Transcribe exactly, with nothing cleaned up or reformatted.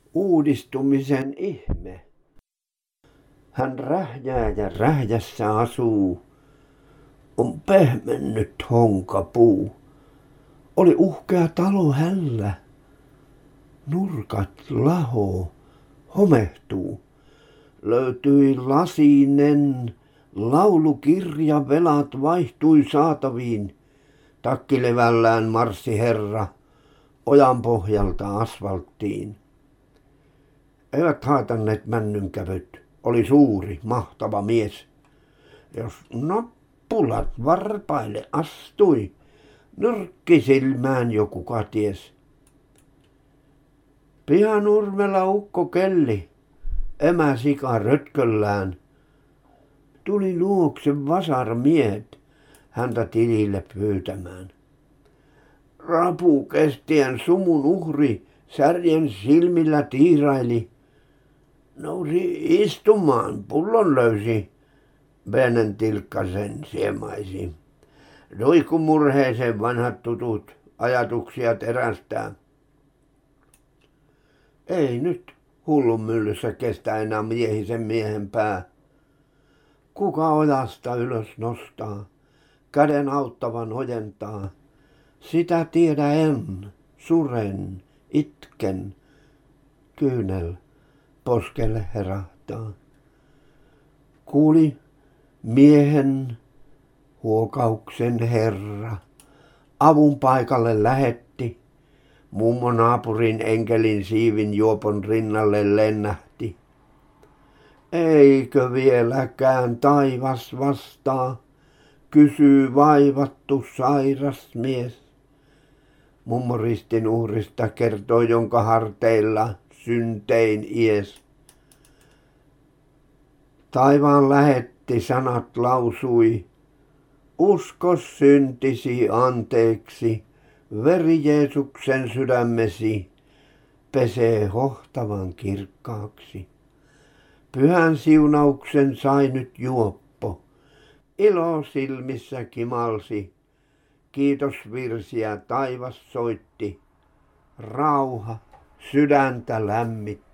Uudistumisen ihme. Hän rähjää ja rähjässä asuu. On pehmennyt honkapuu. Oli uhkea talo hällä. Nurkat lahoo, homehtuu. Löytyi lasinen laulukirja, velat vaihtui saataviin. Takkilevällään marssi herra ojan pohjalta asfalttiin. Eivät haitanneet männynkävyt, oli suuri, mahtava mies. Jos nappulat varpaille astui, nyrkki silmään jo kuka ties. Pihanurmella ukko kelli, emä sika rötköllään. Tuli luokse vasarmiehet häntä tilille pyytämään. Rapu kestien sumun uhri särjen silmillä tiiraili. Nousi istumaan, pullon löysi, Benen Tilkkasen siemaisi. Roikku murheeseen vanhat tutut ajatuksia terästää. Ei nyt hullun myllyssä kestä enää miehisen miehen pää. Kuka ojasta ylös nostaa, käden auttavan ojentaa, sitä tiedä en, suren, itken, kyynel poskelle herahtaa. Kuuli miehen huokauksen herra, avun paikalle lähetti, mummo naapurin enkelin siivin juopon rinnalle lennähti. Eikö vieläkään taivas vastaa, kysyy vaivattu sairas mies. Mummo ristin uhrista kertoo, jonka harteilla syntein ies. Taivaan lähetti sanat lausui, usko syntisi anteeksi, veri Jeesuksen sydämesi pesee hohtavan kirkkaaksi. Pyhän siunauksen sai nyt juoppo, ilo silmissä kimalsi, kiitosvirsiä taivas soitti, rauha sydäntä lämmitti.